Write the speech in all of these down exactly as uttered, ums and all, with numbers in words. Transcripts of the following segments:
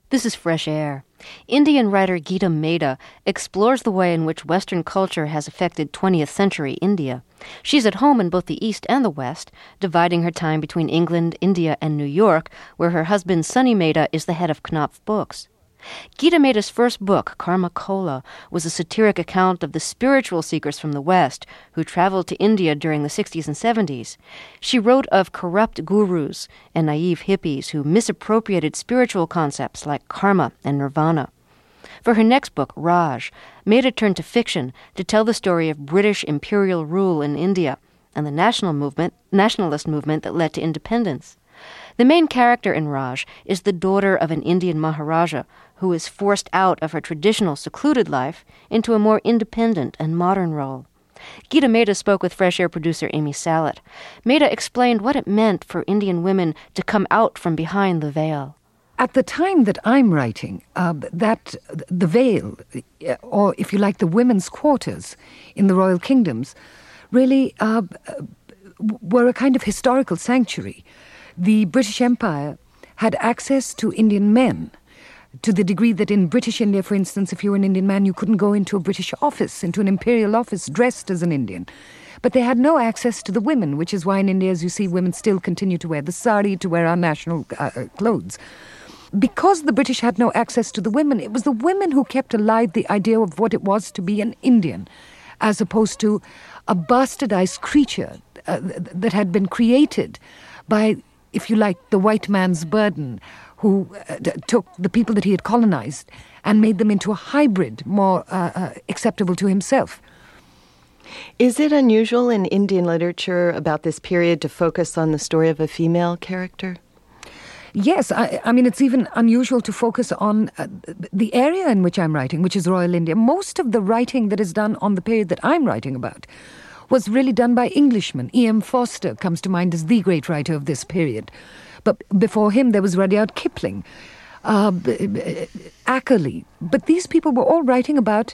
This is Fresh Air. Indian writer Geeta Mehta explores the way in which Western culture has affected twentieth century India. She's at home in both the East and the West, dividing her time between England, India, and New York, where her husband Sunny Mehta is the head of Knopf Books. Geeta Mehta's first book, Karma Kola, was a satiric account of the spiritual seekers from the West who traveled to India during the sixties and seventies. She wrote of corrupt gurus and naive hippies who misappropriated spiritual concepts like karma and nirvana. For her next book, Raj, Mehta turned to fiction to tell the story of British imperial rule in India and the national movement, nationalist movement that led to independence. The main character in Raj is the daughter of an Indian Maharaja who is forced out of her traditional secluded life into a more independent and modern role. Geeta Mehta spoke with Fresh Air producer Amy Salit. Mehta explained what it meant for Indian women to come out from behind the veil. At the time that I'm writing, uh, that the veil, or if you like, the women's quarters in the royal kingdoms, really uh, were a kind of historical sanctuary. The British Empire had access to Indian men, to the degree that in British India, for instance, if you were an Indian man, you couldn't go into a British office, into an imperial office, dressed as an Indian. But they had no access to the women, which is why in India, as you see, women still continue to wear the sari, to wear our national uh, clothes. Because the British had no access to the women, it was the women who kept alive the idea of what it was to be an Indian, as opposed to a bastardized creature uh, that had been created by, if you like, the white man's burden, who uh, took the people that he had colonized and made them into a hybrid more uh, uh, acceptable to himself. Is it unusual in Indian literature about this period to focus on the story of a female character? Yes, I, I mean, it's even unusual to focus on uh, the area in which I'm writing, which is Royal India. Most of the writing that is done on the period that I'm writing about was really done by Englishmen. E M Forster comes to mind as the great writer of this period. But before him, there was Rudyard Kipling, uh, Ackerley. But these people were all writing about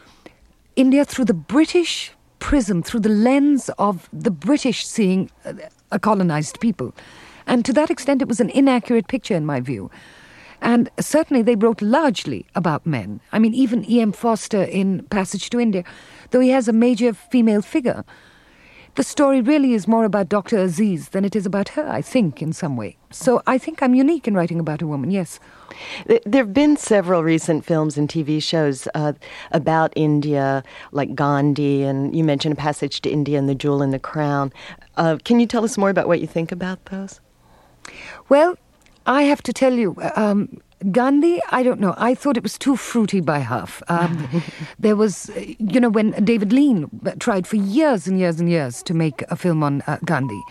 India through the British prism, through the lens of the British seeing a colonized people. And to that extent, it was an inaccurate picture in my view. And certainly they wrote largely about men. I mean, even E M Forster in Passage to India, though he has a major female figure, the story really is more about Doctor Aziz than it is about her, I think, in some way. So I think I'm unique in writing about a woman, yes. There have been several recent films and T V shows uh, about India, like Gandhi, and you mentioned A Passage to India and The Jewel in the Crown. Uh, can you tell us more about what you think about those? Well, I have to tell you, um, Gandhi, I don't know. I thought it was too fruity by half. Um, there was, you know, when David Lean tried for years and years and years to make a film on uh, Gandhi,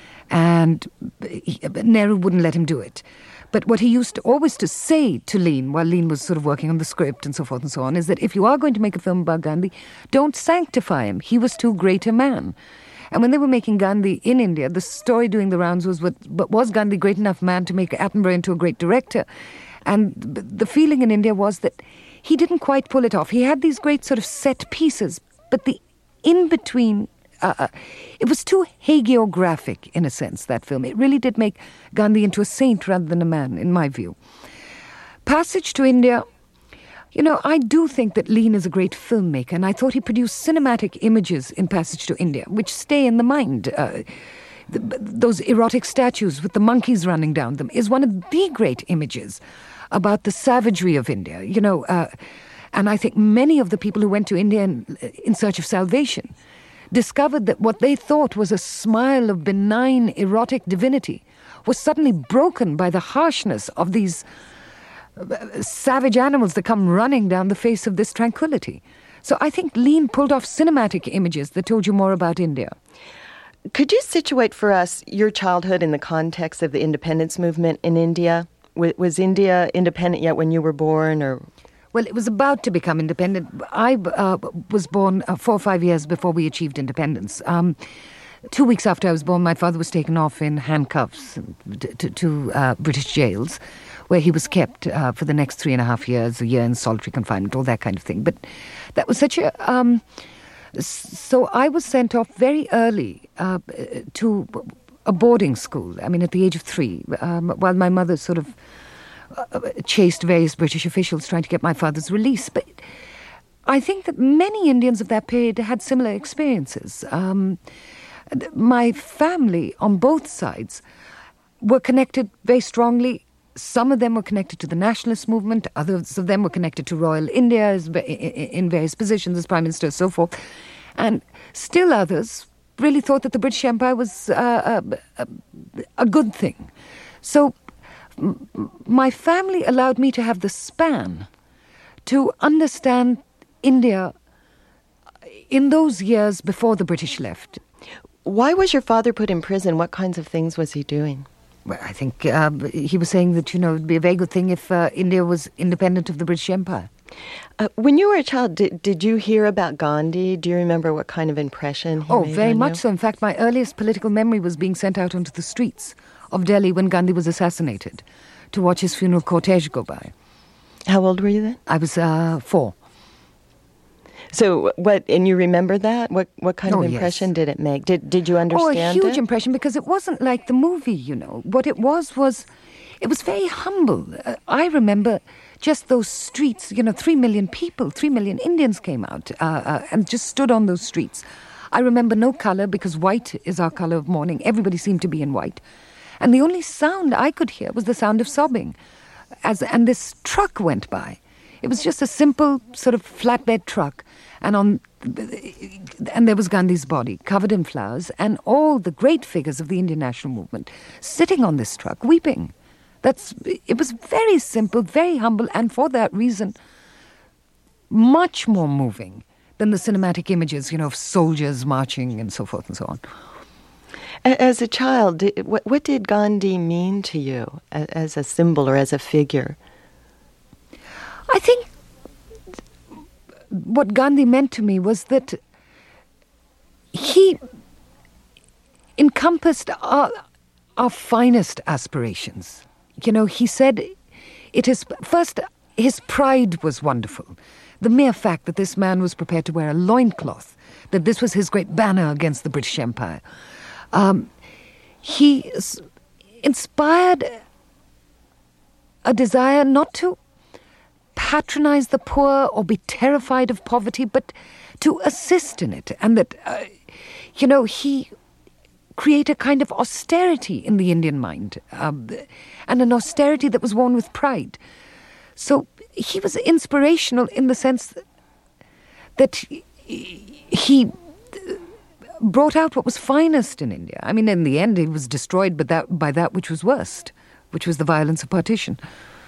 and he, Nehru wouldn't let him do it. But what he used to, always to say to Lean, while Lean was sort of working on the script and so forth and so on, is that if you are going to make a film about Gandhi, don't sanctify him. He was too great a man. And when they were making Gandhi in India, the story doing the rounds was, what, but was Gandhi great enough man to make Attenborough into a great director? And the feeling in India was that he didn't quite pull it off. He had these great sort of set pieces, but the in-between, uh, it was too hagiographic in a sense, that film. It really did make Gandhi into a saint rather than a man, in my view. Passage to India, you know, I do think that Lean is a great filmmaker, and I thought he produced cinematic images in Passage to India, which stay in the mind. Uh, the, those erotic statues with the monkeys running down them is one of the great images about the savagery of India, you know, uh, and I think many of the people who went to India in, in search of salvation discovered that what they thought was a smile of benign erotic divinity was suddenly broken by the harshness of these uh, savage animals that come running down the face of this tranquility. So I think Lean pulled off cinematic images that told you more about India. Could you situate for us your childhood in the context of the independence movement in India? Was India independent yet when you were born, or? Well, it was about to become independent. I uh, was born uh, four or five years before we achieved independence. Um, two weeks after I was born, my father was taken off in handcuffs to, to, to uh, British jails, where he was kept uh, for the next three and a half years, a year in solitary confinement, all that kind of thing. But that was such a... Um, so I was sent off very early uh, to a boarding school, I mean, at the age of three, um, while my mother sort of uh, chased various British officials trying to get my father's release. But I think that many Indians of that period had similar experiences. Um, my family on both sides were connected very strongly. Some of them were connected to the nationalist movement. Others of them were connected to Royal India in various positions as Prime Minister and so forth. And still others really thought that the British Empire was uh, a, a good thing. So m- my family allowed me to have the span to understand India in those years before the British left. Why was your father put in prison? What kinds of things was he doing? Well, I think uh, he was saying that, you know, it would be a very good thing if uh, India was independent of the British Empire. Uh, when you were a child, did, did you hear about Gandhi? Do you remember what kind of impression he oh, made very on much you? so. In fact, my earliest political memory was being sent out onto the streets of Delhi when Gandhi was assassinated to watch his funeral cortege go by. How old were you then? I was uh, four. So what, and you remember that? What what kind Oh, of impression yes. did it make? Did did you understand Oh, a huge it? impression, because it wasn't like the movie, you know. What it was was, it was very humble. Uh, I remember just those streets, you know, three million people, three million Indians came out uh, uh, and just stood on those streets. I remember no color, because white is our color of mourning. Everybody seemed to be in white. And the only sound I could hear was the sound of sobbing. As And this truck went by. It was just a simple sort of flatbed truck. And on, and there was Gandhi's body covered in flowers, and all the great figures of the Indian national movement sitting on this truck, weeping. That's it was very simple, very humble, and for that reason, much more moving than the cinematic images, you know, of soldiers marching and so forth and so on. As a child, did, what, what did Gandhi mean to you as, as a symbol or as a figure? I think what Gandhi meant to me was that he encompassed our, our finest aspirations. You know, he said it is, first, his pride was wonderful. The mere fact that this man was prepared to wear a loincloth, that this was his great banner against the British Empire. Um, he s- inspired a desire not to patronize the poor or be terrified of poverty, but to assist in it. And that, uh, you know, he created a kind of austerity in the Indian mind, um, and an austerity that was worn with pride. So he was inspirational in the sense that he brought out what was finest in India. I mean, in the end, he was destroyed by that, by that which was worst, which was the violence of partition.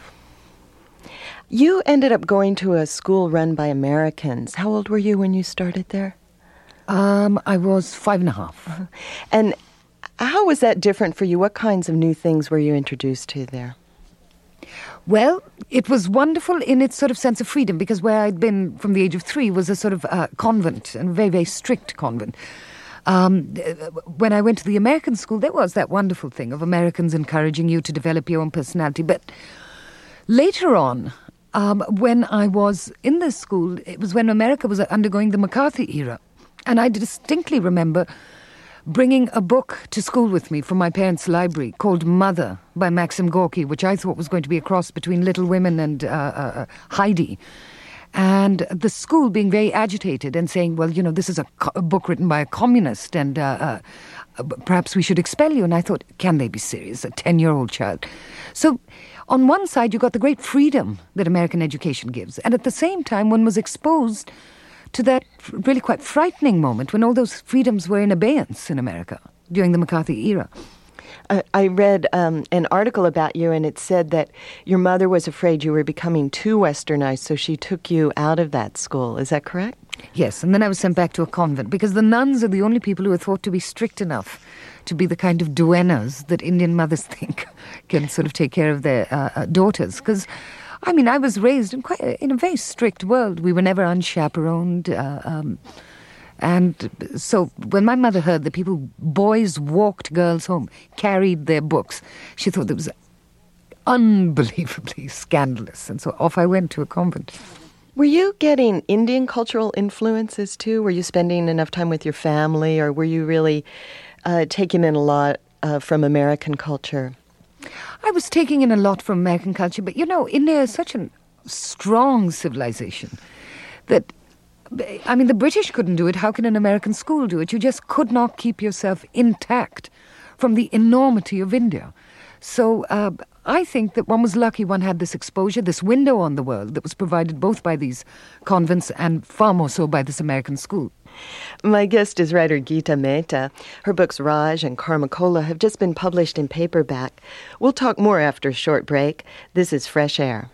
You ended up going to a school run by Americans. How old were you when you started there? Um, I was five and a half. Uh-huh. And how was that different for you? What kinds of new things were you introduced to there? Well, it was wonderful in its sort of sense of freedom, because where I'd been from the age of three was a sort of uh, convent, and a very, very strict convent. Um, when I went to the American school, there was that wonderful thing of Americans encouraging you to develop your own personality. But later on, um, when I was in this school, it was when America was undergoing the McCarthy era. And I distinctly remember bringing a book to school with me from my parents' library called Mother by Maxim Gorky, which I thought was going to be a cross between Little Women and uh, uh, Heidi. And the school being very agitated and saying, well, you know, this is a, co- a book written by a communist, and uh, uh, perhaps we should expel you. And I thought, can they be serious? A ten-year-old child. So on one side, you got the great freedom that American education gives. And at the same time, one was exposed to that really quite frightening moment when all those freedoms were in abeyance in America during the McCarthy era. I, I read um, an article about you, and it said that your mother was afraid you were becoming too westernized, so she took you out of that school. Is that correct? Yes, and then I was sent back to a convent, because the nuns are the only people who are thought to be strict enough to be the kind of duennas that Indian mothers think can sort of take care of their uh, uh, daughters. Because, I mean, I was raised in quite a, in a very strict world. We were never unchaperoned. Uh, um, and so when my mother heard that people, boys walked girls home, carried their books, she thought it was unbelievably scandalous. And so off I went to a convent. Were you getting Indian cultural influences too? Were you spending enough time with your family, or were you really uh, taking in a lot uh, from American culture? I was taking in a lot from American culture, but you know, India is such a strong civilization that, I mean, the British couldn't do it. How can an American school do it? You just could not keep yourself intact from the enormity of India. So uh, I think that one was lucky one had this exposure, this window on the world that was provided both by these convents and far more so by this American school. My guest is writer Geeta Mehta. Her books Raj and Karmakola have just been published in paperback. We'll talk more after a short break. This is Fresh Air.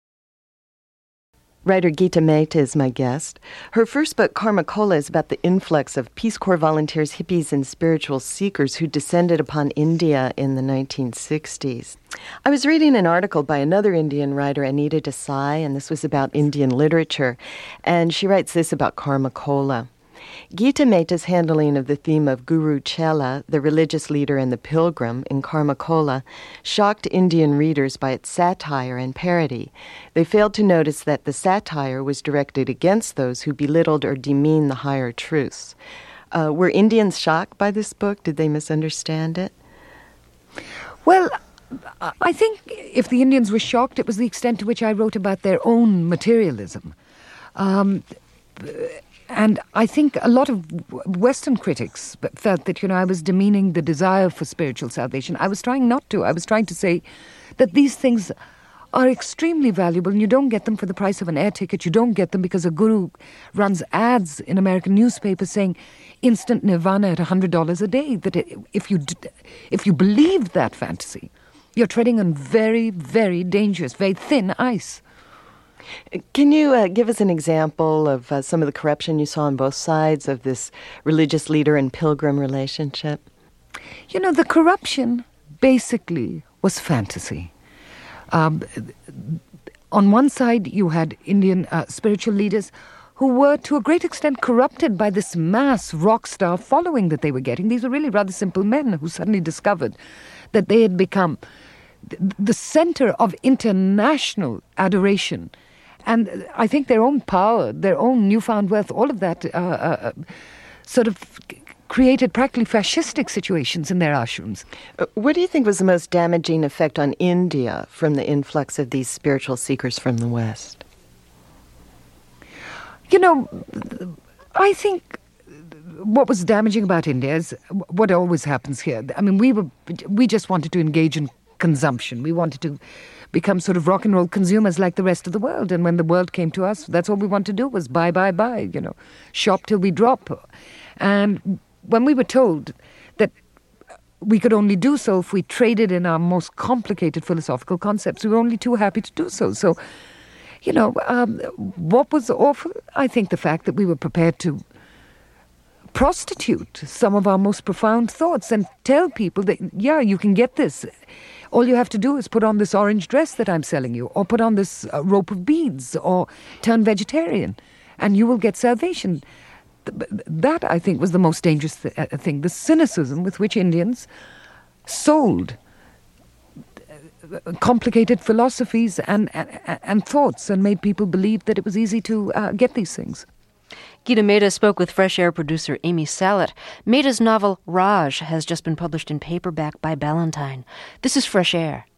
Writer Geeta Mehta is my guest. Her first book, Karmakola, is about the influx of Peace Corps volunteers, hippies, and spiritual seekers who descended upon India in the nineteen sixties. I was reading an article by another Indian writer, Anita Desai, and this was about Indian literature, and she writes this about Karmakola. Geeta Mehta's handling of the theme of Guru Chela, the religious leader and the pilgrim, in Karmakola, shocked Indian readers by its satire and parody. They failed to notice that the satire was directed against those who belittled or demeaned the higher truths. Uh, were Indians shocked by this book? Did they misunderstand it? Well, I think if the Indians were shocked, it was the extent to which I wrote about their own materialism. Um... And I think a lot of Western critics felt that, you know, I was demeaning the desire for spiritual salvation. I was trying not to. I was trying to say that these things are extremely valuable and you don't get them for the price of an air ticket. You don't get them because a guru runs ads in American newspapers saying instant nirvana at one hundred dollars a day. That if you, if you believe that fantasy, you're treading on very, very dangerous, very thin ice. Can you uh, give us an example of uh, some of the corruption you saw on both sides of this religious leader and pilgrim relationship? You know, the corruption basically was fantasy. Um, on one side, you had Indian uh, spiritual leaders who were to a great extent corrupted by this mass rock star following that they were getting. These were really rather simple men who suddenly discovered that they had become the center of international adoration. And I think their own power, their own newfound wealth, all of that uh, uh, sort of created practically fascistic situations in their ashrams. Uh, what do you think was the most damaging effect on India from the influx of these spiritual seekers from the West? You know, I think what was damaging about India is what always happens here. I mean, we were we just wanted to engage in consumption. We wanted to become sort of rock and roll consumers like the rest of the world. And when the world came to us, that's all we wanted to do was buy, buy, buy, you know, shop till we drop. And when we were told that we could only do so if we traded in our most complicated philosophical concepts, we were only too happy to do so. So, you know, um, what was awful? I think the fact that we were prepared to prostitute some of our most profound thoughts and tell people that, yeah, you can get this. All you have to do is put on this orange dress that I'm selling you, or put on this uh, rope of beads, or turn vegetarian, and you will get salvation. That, I think, was the most dangerous th- thing, the cynicism with which Indians sold complicated philosophies and, and, and thoughts and made people believe that it was easy to uh, get these things. Geeta Mehta spoke with Fresh Air producer Amy Salit. Mehta's novel Raj has just been published in paperback by Ballantine. This is Fresh Air.